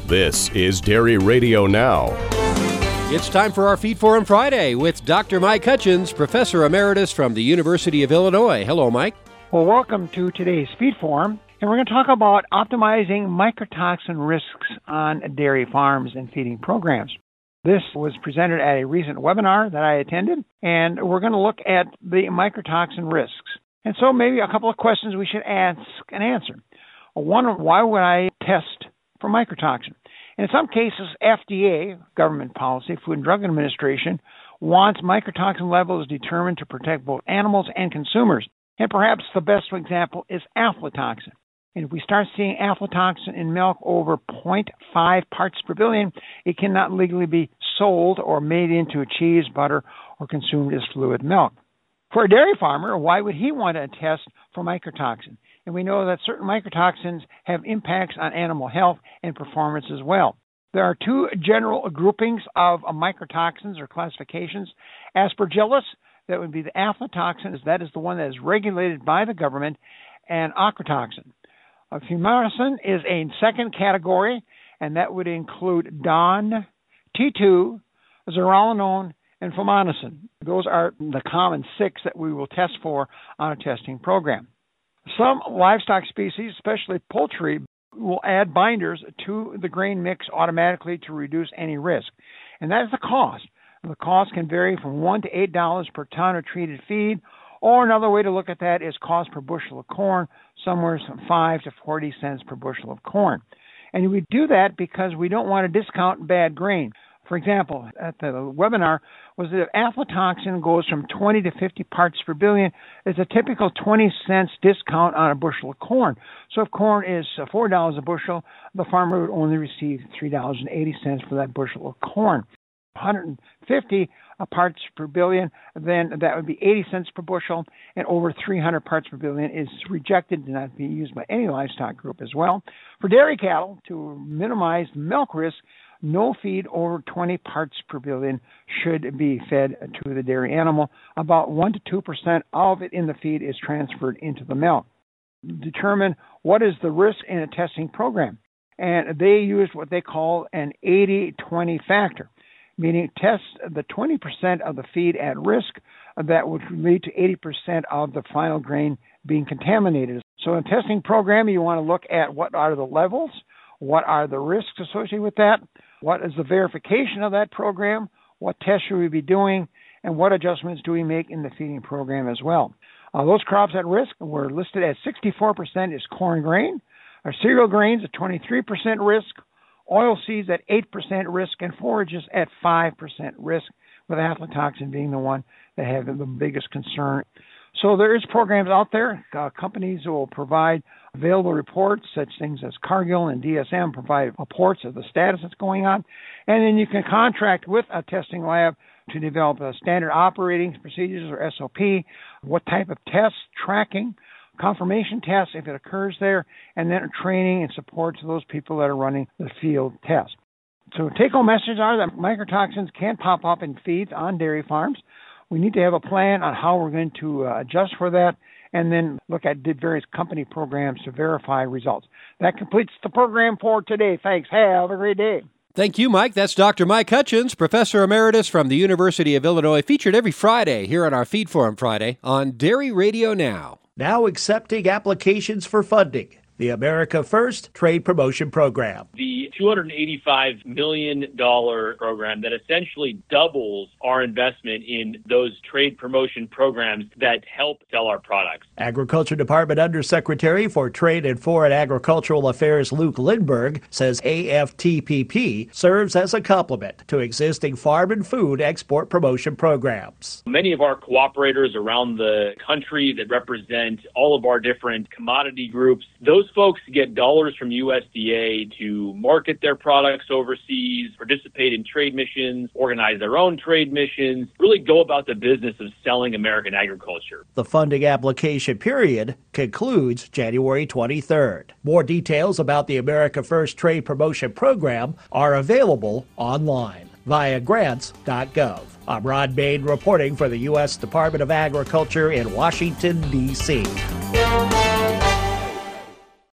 This is Dairy Radio Now. It's time for our Feed Forum Friday with Dr. Mike Hutchins, Professor Emeritus from the University of Illinois. Hello, Mike. Well, welcome to today's Feed Forum, and we're going to talk about optimizing mycotoxin risks on dairy farms and feeding programs. This was presented at a recent webinar that I attended, and we're going to look at the mycotoxin risks. And so maybe a couple of questions we should ask and answer. One, why would I test for mycotoxin? In some cases, FDA, government policy, Food and Drug Administration, wants mycotoxin levels determined to protect both animals and consumers. And perhaps the best example is aflatoxin. And if we start seeing aflatoxin in milk over 0.5 parts per billion, it cannot legally be sold or made into cheese, butter, or consumed as fluid milk. For a dairy farmer, why would he want to test for mycotoxin? And we know that certain mycotoxins have impacts on animal health and performance as well. There are two general groupings of mycotoxins or classifications. Aspergillus, that would be the aflatoxin, that is the one that is regulated by the government, and ochratoxin. Fumarasin is a second category, and that would include DON, T2, zearalenone, and fumonisin. Those are the common six that we will test for on a testing program. Some livestock species, especially poultry, will add binders to the grain mix automatically to reduce any risk, and that is the cost. The cost can vary from $1 to $8 per ton of treated feed, or another way to look at that is cost per bushel of corn, somewhere from 5 to 40 cents per bushel of corn. And we do that because we don't want to discount bad grain. For example, at the webinar, was that if aflatoxin goes from 20 to 50 parts per billion, it's a typical 20 cents discount on a bushel of corn. So if corn is $4 a bushel, the farmer would only receive $3.80 for that bushel of corn. 150 parts per billion, then that would be 80 cents per bushel, and over 300 parts per billion is rejected to not be used by any livestock group as well. For dairy cattle, to minimize milk risk, no feed over 20 parts per billion should be fed to the dairy animal. About 1 to 2% of it in the feed is transferred into the milk. Determine what is the risk in a testing program. And they use what they call an 80-20 factor, meaning test the 20% of the feed at risk that would lead to 80% of the final grain being contaminated. So in a testing program, you want to look at what are the levels, what are the risks associated with that, what is the verification of that program, what tests should we be doing, and what adjustments do we make in the feeding program as well. Those crops at risk were listed at 64% is corn grain, our cereal grains at 23% risk, oilseeds at 8% risk, and forages at 5% risk, with aflatoxin being the one that have the biggest concern. So there is programs out there. Companies will provide available reports, such things as Cargill and DSM provide reports of the status that's going on. And then you can contract with a testing lab to develop a standard operating procedures or SOP, what type of tests, tracking, confirmation tests if it occurs there, and then training and support to those people that are running the field test. So take-home messages are that mycotoxins can pop up in feeds on dairy farms. We need to have a plan on how we're going to adjust for that, and then look at various company programs to verify results. That completes the program for today. Thanks. Have a great day. Thank you, Mike. That's Dr. Mike Hutchins, Professor Emeritus from the University of Illinois, featured every Friday here on our Feed Forum Friday on Dairy Radio Now. Now accepting applications for funding. The America First Trade Promotion Program. The $285 million program that essentially doubles our investment in those trade promotion programs that help sell our products. Agriculture Department Undersecretary for Trade and Foreign Agricultural Affairs Luke Lindberg says AFTPP serves as a complement to existing farm and food export promotion programs. Many of our cooperators around the country that represent all of our different commodity groups, those folks get dollars from USDA to market their products overseas, participate in trade missions, organize their own trade missions, really go about the business of selling American agriculture. The funding application period concludes January 23rd. More details about the America First Trade Promotion Program are available online via grants.gov. I'm Rod Bain reporting for the U.S. Department of Agriculture in Washington, D.C.